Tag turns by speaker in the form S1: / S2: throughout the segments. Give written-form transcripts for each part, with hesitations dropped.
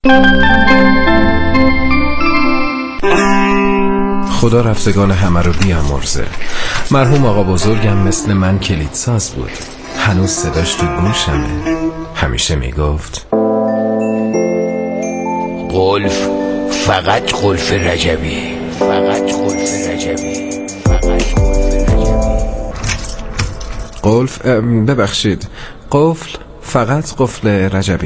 S1: خدا رفتگان همه رو بیامرزه. مرحوم آقا بزرگم مثل من کلیدساز بود. هنوز صداش تو گوشمه. همیشه میگفت
S2: قلف، فقط قلف رجبی، فقط قلف رجبی، فقط قلف رجبی.
S1: قلف، ببخشید، قفل، فقط قفل رجبی.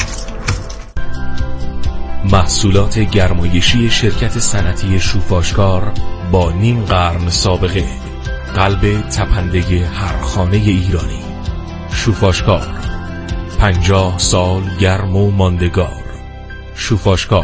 S3: محصولات گرمایشی شرکت صنعتی شوفاشکار با نیم قرن سابقه، قلب تپنده هر خانه ایرانی. شوفاشکار، 50 سال گرم و ماندگار. شوفاشکار.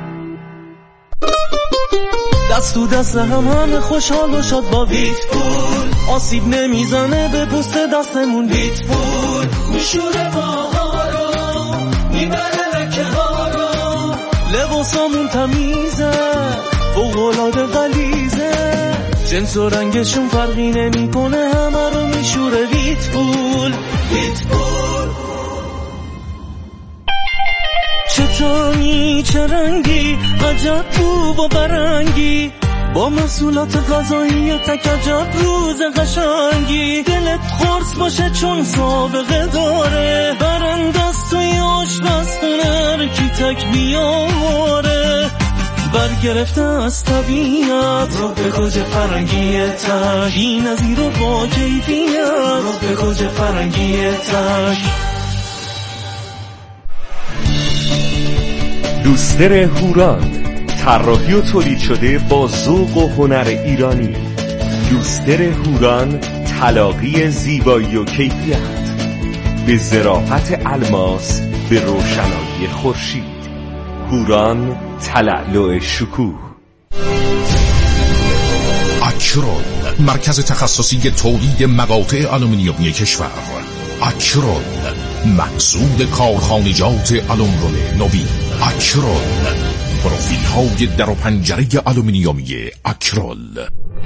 S4: دست تو دست همه خوشحال و شاد با ویت پول، آسیب نمیزنه به پوست دستمون. ویت پول میشوره ماها رو، میبره لکه ها رو، لباسامون تمیزه، فوق‌العاده غلیظه، جنس و رنگشون فرقی نمیکنه، همه رو میشوره ویت پول. ویت پول. چطوری چه رنگی، عجب بو و برنگی، با محصولات غذایی تک عجب روز قشنگی. دلت خورس باشه چون سابقه داره، برندست توی آشپزخونه هر کی تک بیاره. برگرفته از طبیعت رو به گوج فرنگی تک، این نظیر رو با کیفیت رو به گوج فرنگی تک.
S5: لوستر هوران، طراحی و تولید شده با ذوق و هنر ایرانی. لوستر هوران، تلاقی زیبایی و کیفیت، به ظرافت الماس، به روشنایی خورشید. هوران، تلألؤ شکوه.
S6: اکرون، مرکز تخصصی تولید مقاطع آلومینیومی کشور. اکرون، محصول کارخانجات آلومینیوم نوین. اکرون، پروفیل های در و پنجره آلومینیومی اکرول.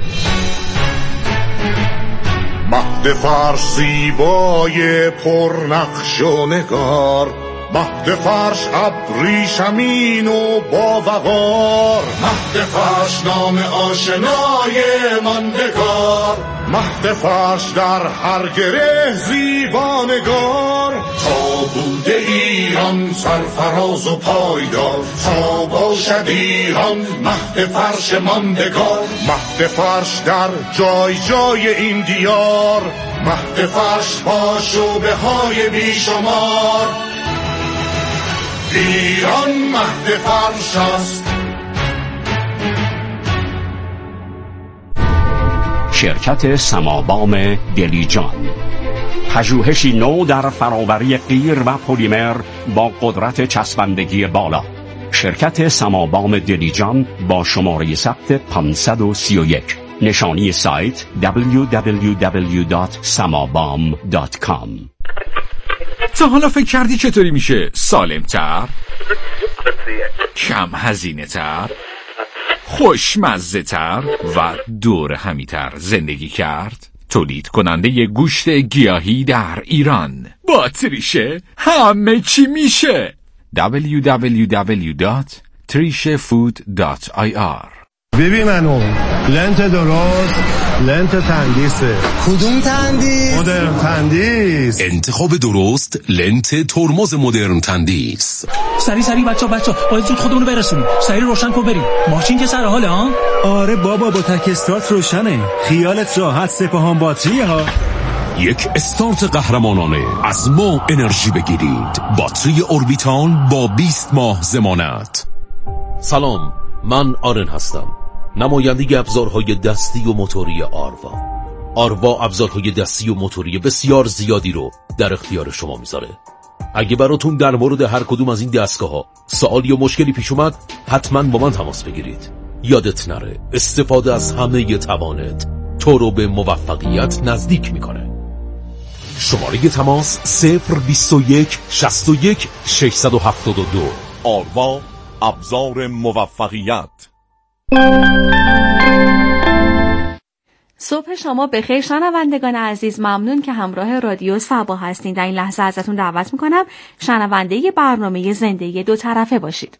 S7: مهد فرش زیبای پرنقش و نگار، مهد فرش ابریشمین و با وقار، مهد فرش نام آشنای ماندگار، مهد فرش در هر گره زیبانگار. تا بوده ایران سرفراز و پایدار، تا باشد ایران مهد فرش ماندگار. مهد فرش در جای جای این دیار، مهد فرش با شعبه های بیشمار. ایران مهد فرش است.
S8: شرکت سمابام دلیجان، پژوهشی نو در فرآوری قیر و پلیمر با قدرت چسبندگی بالا. شرکت سمابام دلیجان با شماره ثبت 531. نشانی سایت www.samabam.com.
S9: تا حالا فکر کردی چطوری میشه سالم‌تر، کم هزینه‌تر، خوشمزه‌تر و دور همی‌تر زندگی کرد؟ تولید کننده گوشت گیاهی در ایران با تریشه همه چی میشه. www.trishefood.ir.
S10: ببین منو لنت درست، لنت تندیسه.
S11: کدوم تندیس؟
S10: مدرن تندیس.
S6: انتخاب درست لنت ترمز مدرن تندیس.
S12: سری بچه باید زود خودمونو برسونیم. سری روشن کن بریم. ماشین که سر حاله ها؟
S13: آره بابا، با تک استارت روشنه. خیالت راحت، سپاهان باتریه ها.
S6: یک استارت قهرمانانه. از ما انرژی بگیرید. باتری اوربیتال با 20 ماه ضمانت.
S14: سلام، من آرن هستم، نماینده ابزارهای دستی و موتوری آروا. آروا ابزارهای دستی و موتوری بسیار زیادی رو در اختیار شما میذاره. اگه براتون در مورد هر کدوم از این دستگاه‌ها سوالی یا مشکلی پیش اومد، حتما با من تماس بگیرید. یادت نره استفاده از همه توانت تو رو به موفقیت نزدیک میکنه. شماره تماس 021 61 672.
S15: آروا، ابزار موفقیت.
S11: صبح شما بخیر شنوندگان عزیز، ممنون که همراه رادیو صبا هستین. در این لحظه ازتون دعوت میکنم شنونده برنامه زندگی دو طرفه باشید.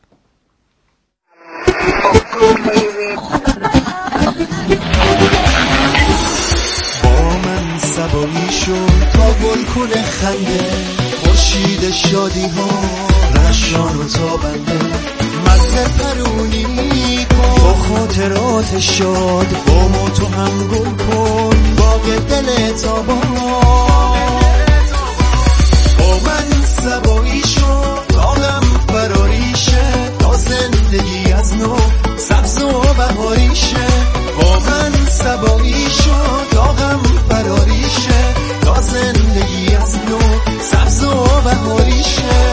S4: با من سبایی شد تا بلکن خنده، خورشید شادی ها رشان و تابنده، مزه پرونی کن با خاطرات شاد، با ما تو هم گل کن باغ دل تابان. با من سبایی شد تا غم فراریشه، تا زندگی از نو سبز و بهاریشه. با من سبایی شد تا غم فراریشه، تا زندگی از نو سبز و بهاریشه.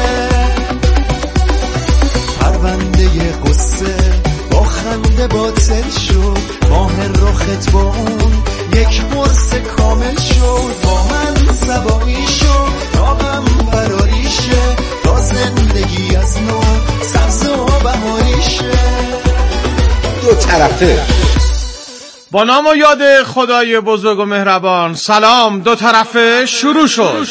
S4: پرونده قصه با خنده باطل شد، ماه رخت با اون یک قرص کامل شد. با من سبایی شد تا غم فراریشه، تا زندگی از نو سبز و بهاریشه.
S15: دو طرفه.
S16: با نام و یاد خدای بزرگ و مهربان، سلام. دو طرفه شروع شد.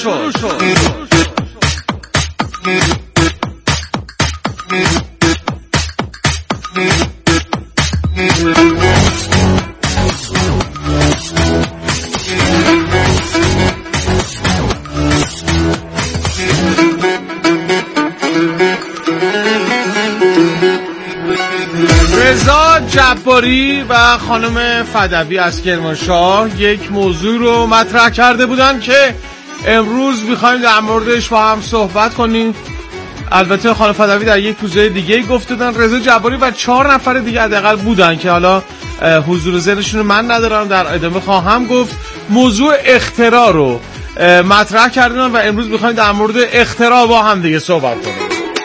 S16: رضا جباری و خانم فدوی از کرمانشاه یک موضوع رو مطرح کرده بودن که امروز میخوایم در موردش با هم صحبت کنیم. البته خانم فدوی در یک روزه دیگه گفته بودن، رضا جباری و 4 نفر دیگه حداقل بودن که حالا حضور ذهنشون رو من ندارم، در ادامه خواهم گفت. موضوع اختراع رو مطرح کردن و امروز میخوایم در مورد اختراع با هم دیگه صحبت کنیم.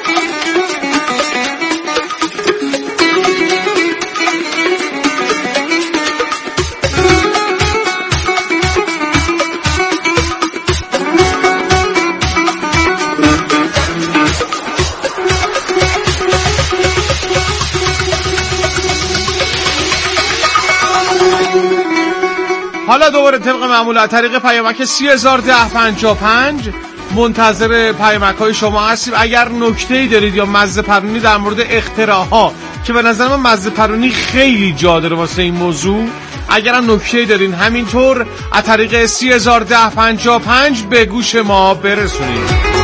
S16: حالا دوباره طبق معمول از طریق پیامک 301055 منتظر پیامک های شما هستیم. اگر نکته‌ای دارید یا مزه پرونی در مورد اختراع‌ها که به نظر من مزه پرونی خیلی جا داره واسه این موضوع، اگر هم نکته‌ای دارین همینطور از طریق 301055 به گوش ما برسونید.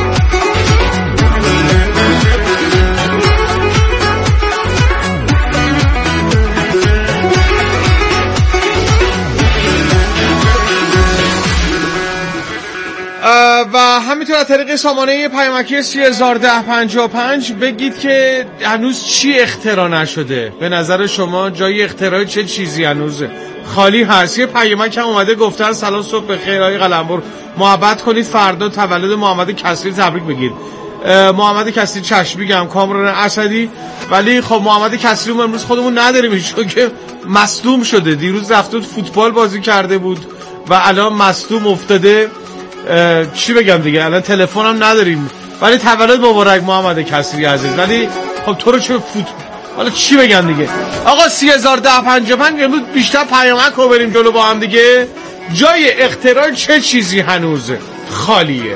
S16: و همینطور از طریق سامانه پیامکی 301055 بگید که هنوز چی اختراع نشده. به نظر شما جای اختراع چه چیزی هنوز خالی هست؟ یه پیامک هم اومده گفتن سلام صبح بخیر آقای قلمبر، محبت کنید فردا تولد محمد کسری تبریک بگید. محمد کسری چشم میگم، کامران اسدی. ولی خب محمد کسری امروز خودمون نداریم چون که مصدوم شده. دیروز رفته فوتبال بازی کرده بود و الان مصدوم افتاده. چی بگم دیگه، الان تلفنم نداریم. ولی تولد مبارک محمد کسری عزیز. ولی خب تو رو چه حالا چی بگم دیگه. آقا 301055 امروز بیشتر پیامک رو بریم جلو با هم دیگه. جای اختراع چه چیزی هنوز خالیه؟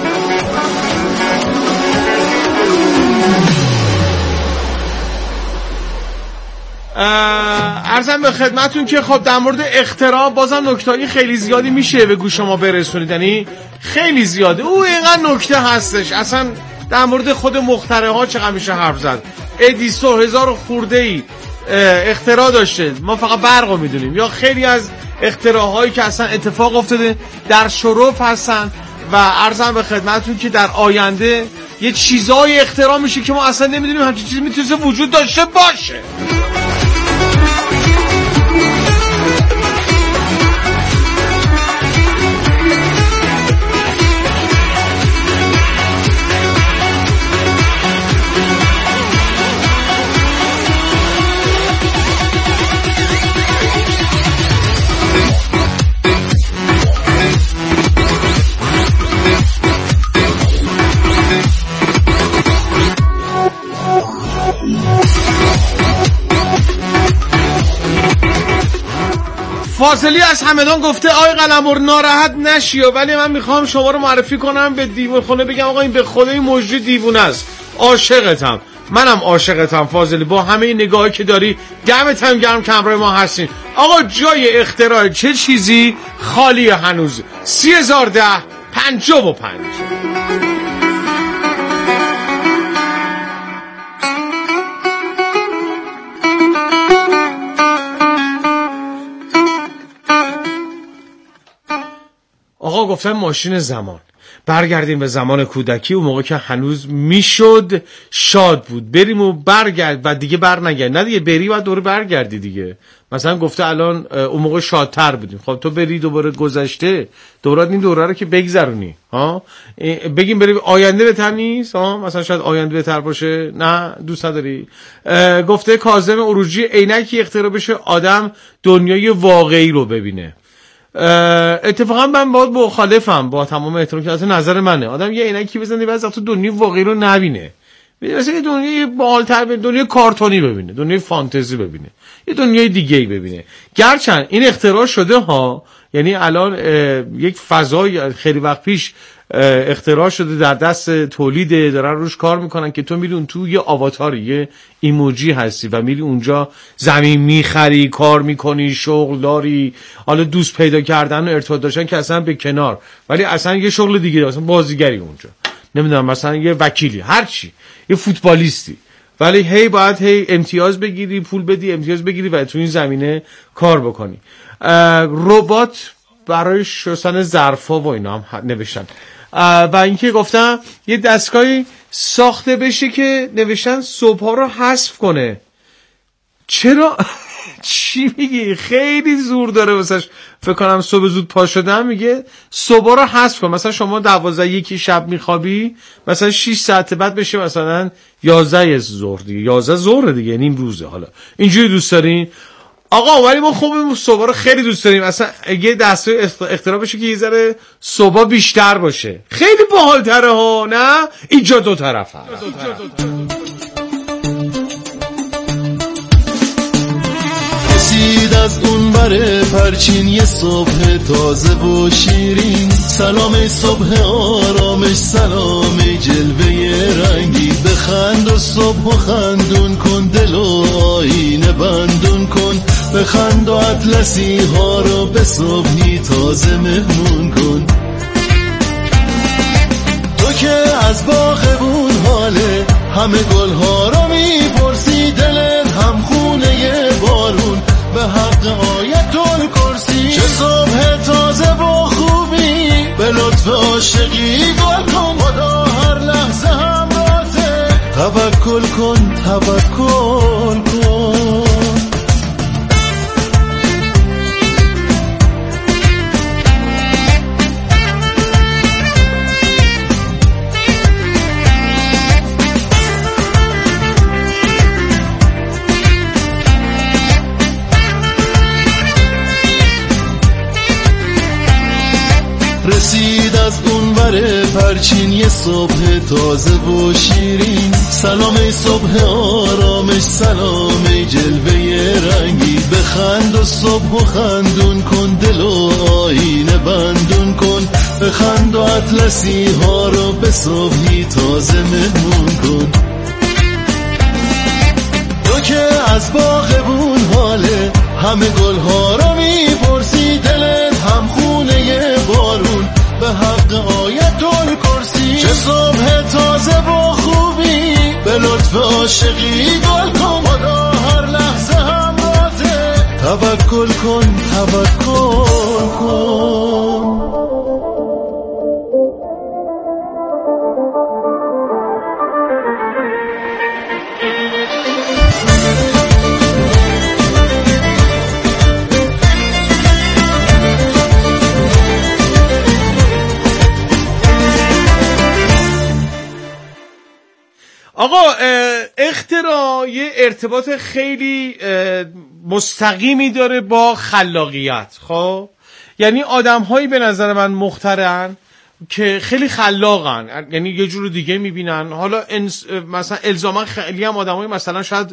S16: عرضم به خدمتون که خب در مورد اختراع بازم نکته‌ای خیلی زیادی میشه به گوش شما برسونید، یعنی خیلی زیاده. اینقدر نکته هستش اصلا در مورد خود مخترعها چقدر میشه حرف زد. ادیسون 1000 خورده‌ای اختراع داشته، ما فقط برقو میدونیم. یا خیلی از اختراعهایی که اصلا اتفاق افتاده در شرف هستن و عرضم به خدمتون که در آینده یه چیزای اختراع میشه که ما اصلا نمیدونیم همچین چیزی میتونه وجود داشته باشه. فاضلی از همدان گفته آقای قلمرو ناراحت نشیو، ولی من میخوام شما رو معرفی کنم به دیوونه خونه، بگم آقا این به خدای مجری دیوونه است. عاشقتم، منم عاشقتم فاضلی، با همه این نگاهی که داری. دمت هم گرم که همراه ما هستین. آقا جای اختراع چه چیزی خالیه هنوز. 3010 55. آقا گفتم ماشین زمان، برگردیم به زمان کودکی، اون موقع که هنوز میشد شاد بود بریم و برگرد و دیگه بر نگرد، نه دیگه بری و دوره برگردی دیگه. مثلا گفته الان اون موقع شادتر بودیم، خب تو بری دوباره گذشته دورات این دوره رو که بگذرونی ها، بگیم بریم آینده بهتر نیست ها، مثلا شاید آینده بهتر باشه، نه دوست نداری. گفته کاظم عروجی عینکی اختراع بشه آدم دنیای واقعی رو ببینه. اتفاقا من باید مخالفم، با تمام احترام که از نظر منه، آدم یه عینکی بزنه بعد وقتا دنیای واقعی رو نبینه، مثلا یه دنیای بالاتر ببینه، دنیای کارتونی ببینه، دنیای فانتزی ببینه، یه دنیای دیگه‌ای ببینه. گرچند این اختراع شده ها، یعنی الان یک فضای خیلی وقت پیش اختراع شده، در دست تولیده، دارن روش کار میکنن که تو میری تو یه آواتاری، یه ایموجی هستی و میری اونجا زمین میخری، کار میکنی، شغل داری، حالا دوست پیدا کردن و ارتباط داشتن که اصلا به کنار، ولی اصلا یه شغل دیگه، اصلا بازیگری اونجا، نمیدونم مثلا یه وکیلی، هر چی، یه فوتبالیستی، ولی هی باید هی امتیاز بگیری، پول بدی، امتیاز بگیری و تو این زمینه کار بکنی. ربات برای شستن ظرفا و اینا هم نوشتن. و اینکه گفتم یه دستگاهی ساخته بشه که نوشتن صبح‌ها رو حذف کنه. چرا؟ چی میگی؟ خیلی زور داره واسش. فکر کنم صبح زود پا شدم میگه صبح رو حذف کن. مثلا شما 12 شب میخوابی، مثلا 6 ساعت بعد بشه مثلا 11 ظهر دیگه، 11 ظهر دیگه، نیم روزه. حالا اینجوری دوست دارین؟ آقا ولی ما خوب صبح رو خیلی دوست داریم، اصلا یه دستگاه اختراع بشه که یه ذره صبح بیشتر باشه، خیلی باحال‌تره ها. نه اینجا دو طرف هست.
S17: رسید از اون بره پرچین یه صبح تازه و شیرین، سلام صبح آرامش، سلام جلوه رنگی، بخند و صبح و خندون کن، دل و آینه بندون کن، بخند و اطلسی ها رو به صبحی تازه مهمون کن. تو که از باغبون حاله، همه گل ها رو میپرسی، دلت هم خونه بارون، به حق آیت الکرسی، چه صبح تازه و خوبی، به لطف عاشقی گل کن، خدا هر لحظه همراهته، توکل کن توکل کن. رسید از اون بره پرچین یه صبح تازه و شیرین، سلام صبح آرامش، سلام جلوه رنگی، بخند و صبح و خندون کن، دل و آینه بندون کن، بخند و اطلسی ها رو به صبحی تازه مهمون کن. تو که از باغبون حاله، همه گل ها رو میپرسی، دلت هم خونه بارون، به حق آیت الکرسی، چه صبح تازه و خوبی، به لطف عاشقی گل کن، خدا هر لحظه همراهته، توکل کن توکل کن.
S16: آقا اختراع یه ارتباط خیلی مستقیمی داره با خلاقیت. خب یعنی آدم هایی به نظر من مخترعن که خیلی خلاقن، یعنی یه جور دیگه میبینن. حالا مثلا الزاما خیلی هم آدمای مثلا شاید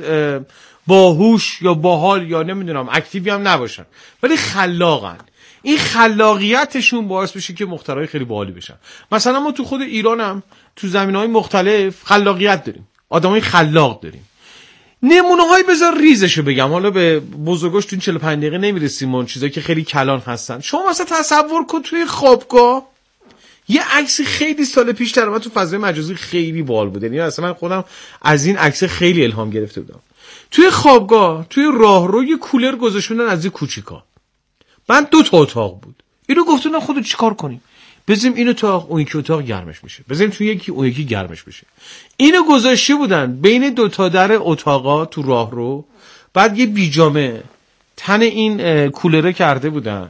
S16: باهوش یا باحال یا نمیدونم اکتیوی هم نباشن، ولی خلاقن. این خلاقیتشون باعث میشه که مخترعای خیلی باحالی بشن. مثلا ما تو خود ایران هم تو زمینه‌های مختلف خلاقیت داریم، آدمای خلاق داریم. نمونه‌های بذار ریزشو بگم، حالا به بزرگاش تو این 45 دقیقه نمیرسیم، اون چیزایی که خیلی کلان هستن. شما مثلا تصور کن توی خوابگاه یه عکس خیلی سال پیش در اومد تو فضای مجازی، خیلی باحال بود. یعنی اصلا من خودم از این عکس خیلی الهام گرفته بودم. توی خوابگاه توی راهرو یه کولر گذاشتن از این کوچیکا، من 2 تا اتاق بود. اینو گفتن خودت چیکار کنیم؟ بزنیم این اتاق اون یکی اتاق گرمش میشه، بزنیم تو یکی اون یکی گرمش میشه. اینو گذاشته بودن بین 2 تا در اتاقا تو راهرو، بعد یه بیجامه تن این کولره کرده بودن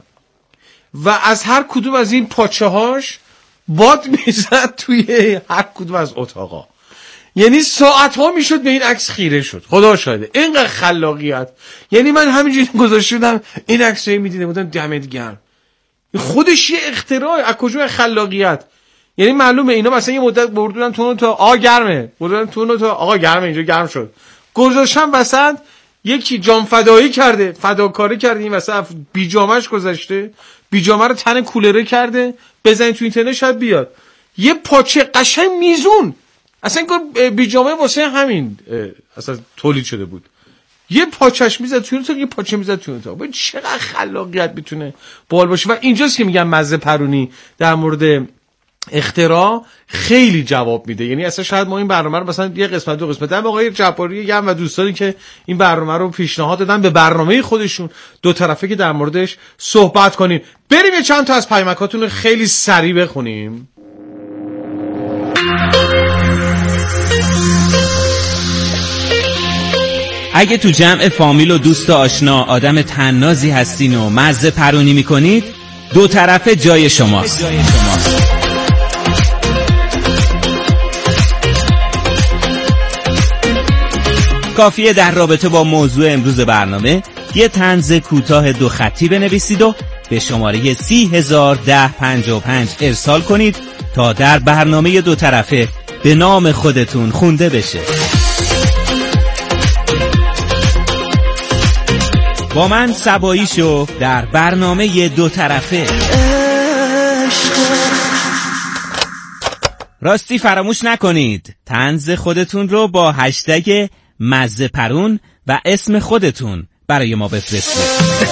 S16: و از هر کدوم از این پاچه‌هاش باد میزد توی هر کدوم از اتاقا. یعنی ساعت‌ها میشد به این عکس خیره شد. خدا شاهده اینقدر خلاقیت. یعنی من همینجوری گذاشتم این عکسو میدیدم بودم دمت گرم. خودش یه اختراع، از کجا خلاقیت؟ یعنی معلومه اینا مثلا یه مدت بردن تو اون تا آقا گرمه، بردن تو اون تا آقا گرمه، اینجا گرم شد، گذاشتن وسط یکی جام فدایی کرده، فداکاری کرده، این وسط بیجامش گذاشته، بیجامه رو تن کولره کرده، بزنید تو اینترنت شاید بیاد. یه پاچه قشنگ میزون، اصلا این بیجامه واسه همین اصلا تولید شده بود. یه پاچش میزد تو اون تا، یه پاچه میزد تو اون تا. ببین چقدر خلاقیت میتونه باحال باشه. و اینجاست که میگم مزه پرونی در مورد اختراع خیلی جواب میده. یعنی اصلا شاید ما این برنامه رو مثلا یه قسمت 2 قسمت هم آقای جباری گم و دوستانی که این برنامه رو پیشنهاد دادن به برنامه خودشون 2 طرفه که در موردش صحبت کنیم. بریم یه چند تا از پیامکاتون رو خیلی سریع بخونیم.
S18: اگه تو جمع فامیل و دوست و آشنا آدم طنازی هستین و مزه پرونی میکنید، 2 طرفه جای شماست. کافیه در رابطه با موضوع امروز برنامه یه طنز کوتاه 2 خطی بنویسید و به شماره 301055 ارسال کنید تا در برنامه 2 طرفه به نام خودتون خونده بشه. با من سبایی شو در برنامه 2 طرفه. راستی فراموش نکنید طنز خودتون رو با هشتگ مزه پرون و اسم خودتون برای ما بفرستید.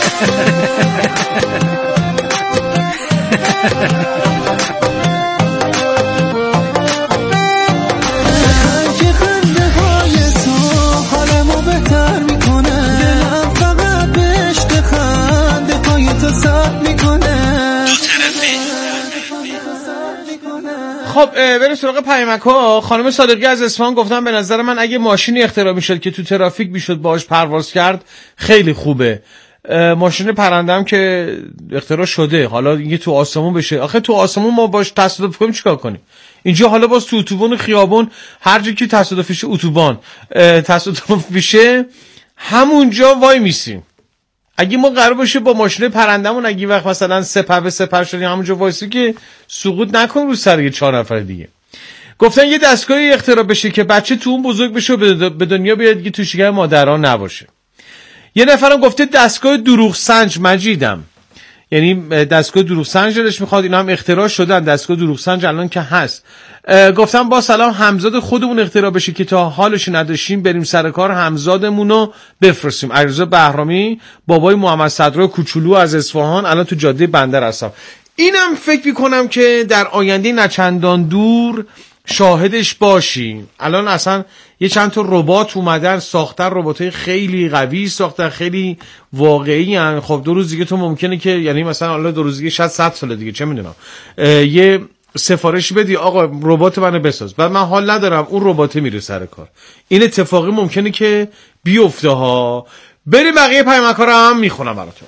S16: خب بریم سراغ پیامک‌ها. خانم صادقی از اصفهان گفتن به نظر من اگه ماشینی اختراع میشد که تو ترافیک میشد باهاش پرواز کرد خیلی خوبه. ماشین پرنده هم که اختراع شده، حالا اینکه تو آسمون بشه، آخه تو آسمون ما باش تصادف کنیم چیکار کنیم؟ اینجا حالا باز تو اتوبان و خیابون هر جایی که تصادفش اتوبان تصادف میشه همونجا وای میسیم. اگه ما قرار باشه با ماشین پرندمون اگه وقت مثلا سپر به سپر شدیم همونجا وایسی که سقوط نکنیم رو سر 4 نفر دیگه. گفتن یه دستگاهی اختراع بشه که بچه تو اون بزرگ بشه و به دنیا بیاد که تو شکم مادران نباشه. یه نفرم گفته دستگاه دروغ سنج مجیدم، یعنی دستگاه دروغ سنج دلش میخواد، اینا هم اختراع شدن. دستگاه دروغ سنج الان که هست. گفتم با سلام همزاد خودمون اختراع بشه که تا حالش نداشتیم بریم سر کار همزادمون رو بفرستیم. علیرضا بهرامی بابای محمد صدرا کوچولو از اصفهان الان تو جاده بندر هستم. اینم فکر میکنم که در آینده نچندان دور شاهدش باشیم. الان اصلا یه چند تا ربات اومدن ساختن، رباتای خیلی قوی ساختن، خیلی واقعی ان. خب 2 روز دیگه تو ممکنه که یعنی مثلا حالا 2 روز دیگه شاید 100 سال دیگه چه میدونم یه سفارش بدی آقا ربات منو بساز، بعد من حال ندارم اون ربات میره سر کار. این اتفاقی ممکنه که بیفته ها. بریم بقیه پیامک‌ها رو هم میخونم براتون.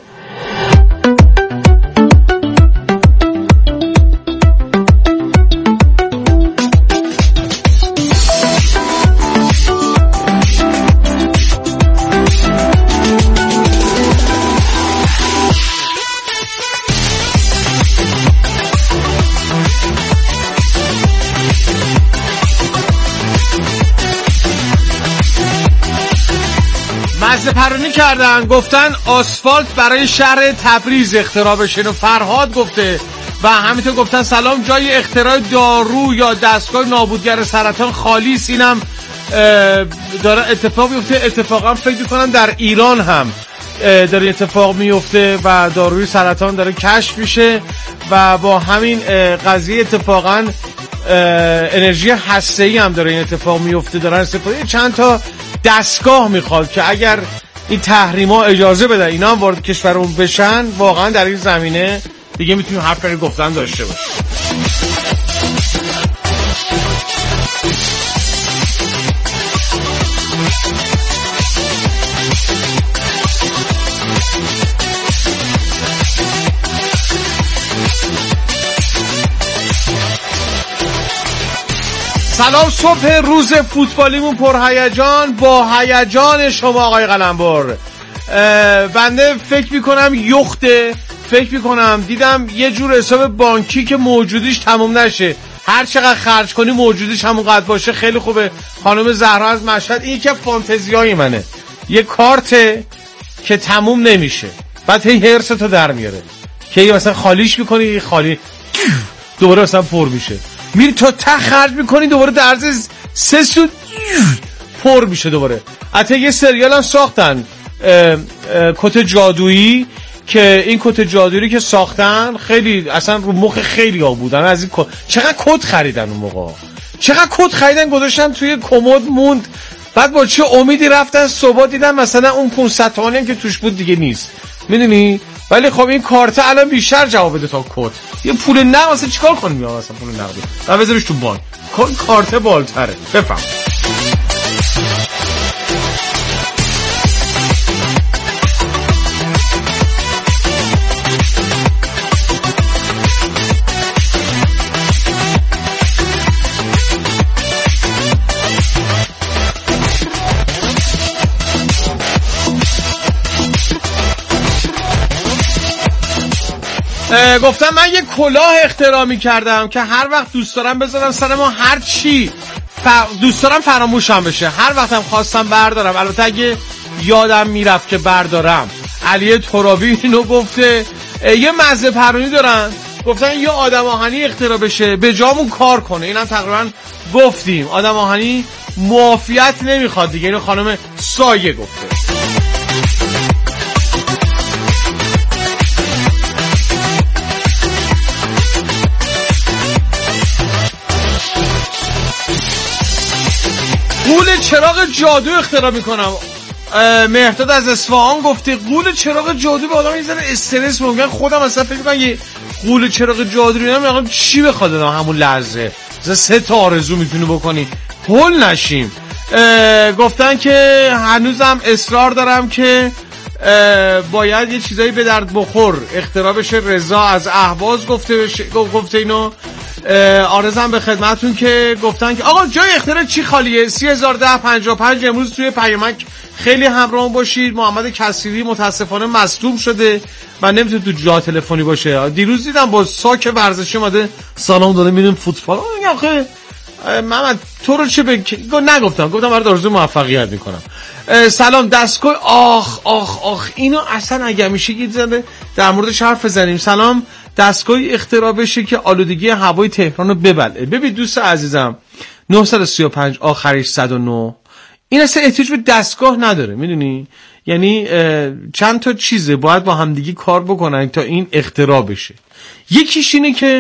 S16: مزه پرانی کردن، گفتن آسفالت برای شهر تبریز اختراع بشه و فرهاد گفته و همینطور گفتن سلام جای اختراع دارو یا دستگاه نابودگر سرطان خالی اینم داره اتفاق میفته. اتفاقا فکر میکنم در ایران هم داره اتفاق میفته و داروی سرطان داره کشف میشه و با همین قضیه اتفاقا انرژی هسته‌ای هم داره این اتفاق میفته. دارن استفاده چند تا دستگاه میخواد که اگر این تحریما اجازه بدن اینا هم وارد کشورمون بشن، واقعا در این زمینه دیگه میتونیم حرف برای گفتن داشته باشیم. سلام، صبح روز فوتبالیمون پرهیجان با هیجان شما آقای قلمبر. بنده فکر میکنم دیدم یه جور حساب بانکی که موجودیش تموم نشه، هر چقدر خرج کنی موجودیش همونقدر باشه. خیلی خوبه. خانم زهرا از مشهد، این که فانتزیای منه، یه کارت که تموم نمیشه، بعد هی هرستو در میاره که مثلا خالیش میکنی، خالی دوباره مثلا پر میشه، میری تا ته خرج میکنی، دوباره در عرض 3 سوت پر میشه دوباره. حتی یه سریال هم ساختن کت جادویی که این کت جادویی که ساختن خیلی اصلا رو مخ خیلی ها بودن. از این چقدر کت خریدن اون موقع، چقدر کت خریدن گذاشتن توی کمد موند، بعد با چه امیدی رفتن صبح دیدن مثلا اون 500 تومانی که توش بود دیگه نیست، میدونی؟ ولی خب این کارت الان بیشتر جواب بده تا کت. یه پول نقد واسه چیکار کنیم؟ یا مثلا پول نقد بعد بذاریش تو بانک، کارت بالتره. بفهم. گفتم من یه کلاه اختراع می‌کردم که هر وقت دوست دارم بذارم سر ما، هر چی دوست دارم فراموشم بشه، هر وقتم خواستم بردارم. البته اگه یادم میرفت که بردارم. علی ترابی اینو گفته. یه مزه پرونی دارن، گفتن یه آدم آهنی اختراع بشه به جامون کار کنه. اینم تقریبا گفتیم، آدم آهنی معافیت نمیخواد دیگه. اینو خانم سایه گفته. قول چراغ جادو اختراع میکنم. مهرداد از اصفهان گفته قول چراغ جادو به آدم یه ذره استرس میگن. خودم اصلا فکر میکنم یه قول چراغ جادو نمیدونم چی بخواد آدم همون لحظه. مثلا 3 تا آرزو میتونی بکنی هول نشیم. گفتن که هنوزم اصرار دارم که باید یه چیزایی به درد بخور اختراع بشه. رضا از اهواز گفته اینو. آرزم به خدمتون که گفتن که آقا جای اختراع چی خالیه؟ 301055 امروز توی پیامک خیلی همراهمون باشید. محمد کسیری متاسفانه مصدوم شده و نمیتونه تو جا تلفنی باشه. دیروز دیدم با ساک ورزشی اومده سلام داده میریم فوتبال. آخه محمد تو رو چه نگفتم، گفتم برات آرزوی موفقیت میکنم. سلام دستگاه آخ اینو اصلا اگه میشه یه ذره در موردش حرف بزنیم. سلام دستگاهی اختراع بشه که آلودگی هوای تهران رو ببلعه. ببین دوست عزیزم 935 آخریش 109 این اصلا احتیاج به دستگاه نداره، میدونی؟ یعنی چند تا چیزه باید با همدیگه کار بکنن تا این اختراع بشه. یکیش اینه که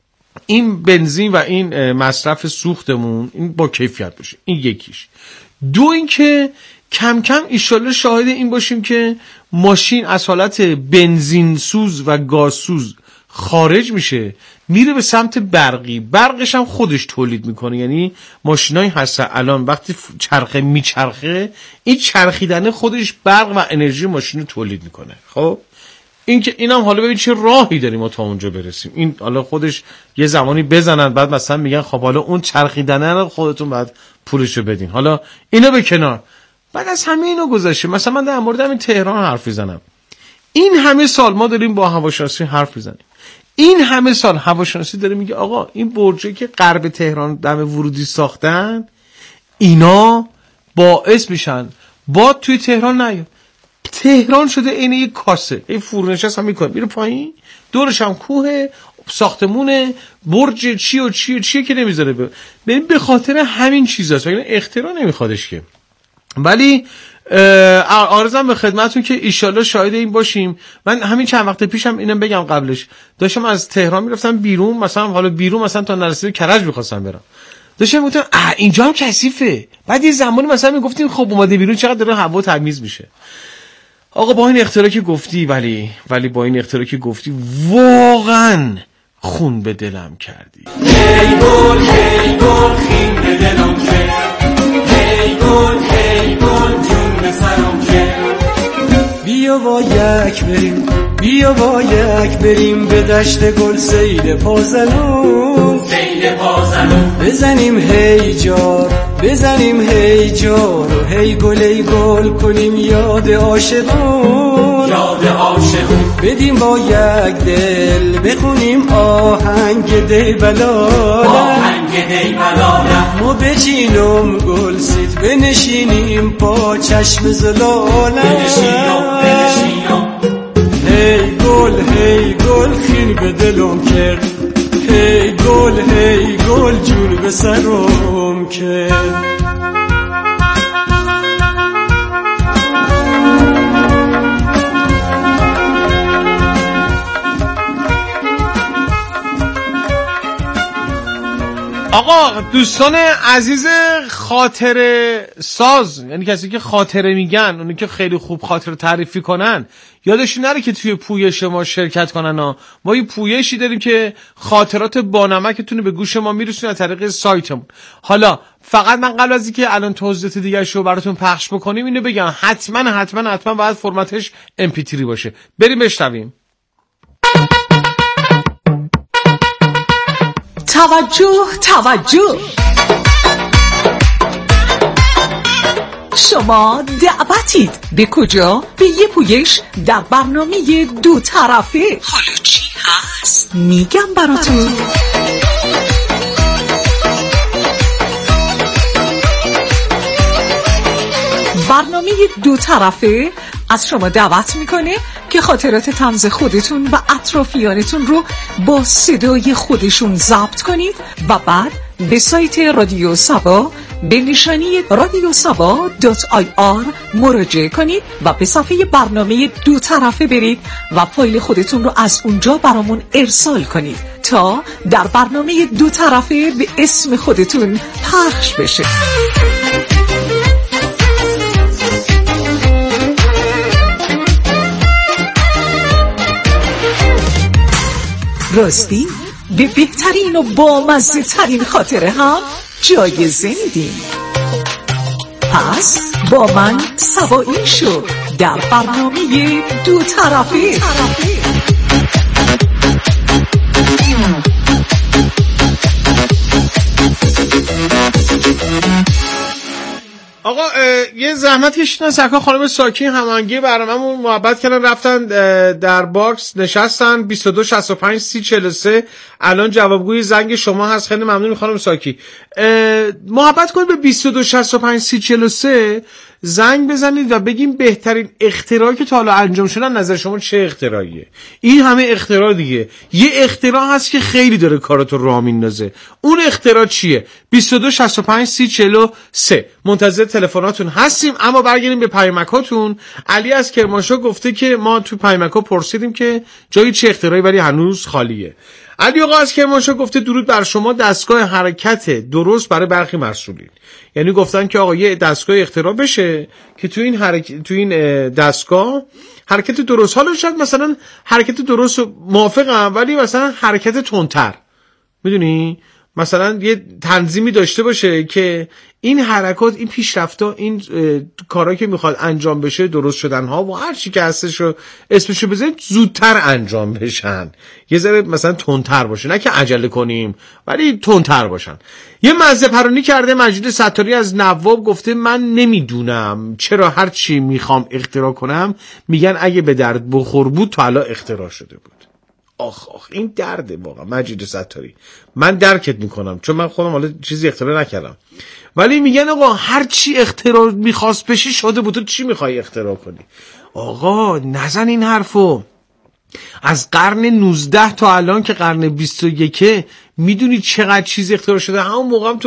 S16: این بنزین و این مصرف سوختمون این با کیفیت بشه، این یکیش. دو این که کم کم ایشالله شاهد این باشیم که ماشین از حالت بنزین سوز و گاز سوز خارج میشه میره به سمت برقی. برقش هم خودش تولید میکنه. یعنی ماشینایی هستن الان وقتی چرخه میچرخه این چرخیدن خودش برق و انرژی ماشین رو تولید میکنه. خب این که اینم حالا ببین چه راهی داریم ما تا اونجا برسیم. این حالا خودش یه زمانی بزنن بعد مثلا میگن خب حالا اون چرخیدنه رو خودتون بعد پولشو بدین. حالا اینو به کنار. بعد از همه اینو گذشته مثلا من در مورد همین تهران حرف میزنم. این همه سال ما داریم با هواشناسی حرف میزنیم. این همه سال هواشناسی داره میگه آقا این برجی که غرب تهران دم ورودی ساختن اینا باعث میشن باد توی تهران نیاد. تهران شده عین یک کاسه، این فرونشست هم میکنه میره پایین، دورش هم کوه، ساختمونه، برج چیه که نمیذاره ببین. به خاطر همین چیزاست، ولی اختراع نمیخوادش که. ولی عرضم به خدمتتون که ایشالله شاهد این باشیم. من همین چند وقت پیشم اینم بگم، قبلش داشتم از تهران میرفتم بیرون، مثلا حالا بیرون مثلا تا نرسیده کرج می‌خواستم برم، داشتم گفتم اینجا هم کثیفه. بعد یه زمانی مثلا میگفتیم خب اومده بیرون چقدر داره هوا تمیز میشه. آقا با این اختراعی که گفتی، ولی با این اختراعی که گفتی واقعا خون به دلم کردی.
S4: هی گل خون به دلم کرد، هی گل جون به سرم کرد. بیا با یک بریم به دشت گل سید پازلون، بزنیم هی جار و هی گل کنیم یاد عاشقون. بدیم با یک دل بخونیم آهنگ دی بلالم، ما بچینم گل سید بنشینیم پا چشم زلالم. هی گل خین به دلم کرد، هی گل جون به سرم کرد.
S16: آقا دوستان عزیز خاطره ساز، یعنی کسی که خاطره میگن، اونی که خیلی خوب خاطره تعریفی کنن، یادشون نره که توی پویش ما شرکت کنن ها. ما یه پویشی داریم که خاطرات بانمکتون به گوش ما میرسونه از طریق سایتمون. حالا فقط من قبل از اینکه الان توضیحات دیگه شو براتون پخش بکنیم اینو بگم، حتما باید فرمتش MP3 باشه. بریم بشنویم.
S19: توجه، شما دعوتید. به کجا؟ به یه پویش در برنامه دو طرفه. حالا چی هست؟ میگم براتون. برنامه دو طرفه از شما دعوت میکنه که خاطرات طنز خودتون و اطرافیانتون رو با صدای خودشون ضبط کنید و بعد به سایت رادیو سبا به نشانی radiosaba.ir مراجعه کنید و به صفحه برنامه دو طرفه برید و فایل خودتون رو از اونجا برامون ارسال کنید تا در برنامه دو طرفه به اسم خودتون پخش بشه. راستی به بهترین و بامزه ترین خاطره هم جایزه میدیم. پس با من سوایی شو در برنامه دو طرفه.
S16: آقا یه زحمت کشیدن سرکار خانم ساکی هماهنگی برنامه‌مون محبت کردن رفتن در باکس نشستن 22 65 30 43. الان جوابگوی زنگ شما هست. خیلی ممنون خانم ساکی. محبت کنید به 22 65 30 43 زنگ بزنید و بگیم بهترین اختراعی که تا حالا انجام شده نظر شما چه اختراعیه. این همه اختراع دیگه، یه اختراع هست که خیلی داره کاراتو راه میندازه. اون اختراع چیه؟ 22 65 30 43. منتظر تلفناتون هستیم. اما برگردیم به پیامکاتون. علی از کرمانشاه گفته که ما تو پیامکا پرسیدیم که جای چه اختراعی ولی هنوز خالیه. علی آقا از کرمانشاه گفته درود بر شما، دستگاه حرکت درست برای برخی مسئولین. یعنی گفتن که آقا یه دستگاه اختراع بشه که تو این دستگاه حرکت درست، حالا شاید مثلا حرکت درست موافقم ولی مثلا حرکت تندتر، میدونی مثلا یه تنظیمی داشته باشه که این حرکات، این پیشرفت‌ها، این کارهایی که میخواد انجام بشه، درست شدن‌ها و هر چی که هستش رو اسمشو بذارید زودتر انجام بشن، یه ذره مثلا تندتر باشه، نه که عجله کنیم ولی تندتر باشن. یه مزه پرانی کرده مجید ستاری از نواب گفته من نمیدونم چرا هر چی میخوام اختراع کنم میگن اگه به درد بخور بود تا الان اختراع شده بود. آخ این درده واقعا. مجید ستاری من درکت میکنم، چون من خودم حالا چیزی اختراع نکردم، ولی میگن آقا هر چی اختراع میخواست بشی شده بود، تو چی میخوای اختراع کنی؟ آقا نزن این حرفو. از قرن 19 تا الان که قرن 21 میدونی چقدر چیز اختراع شده. همون موقع هم تو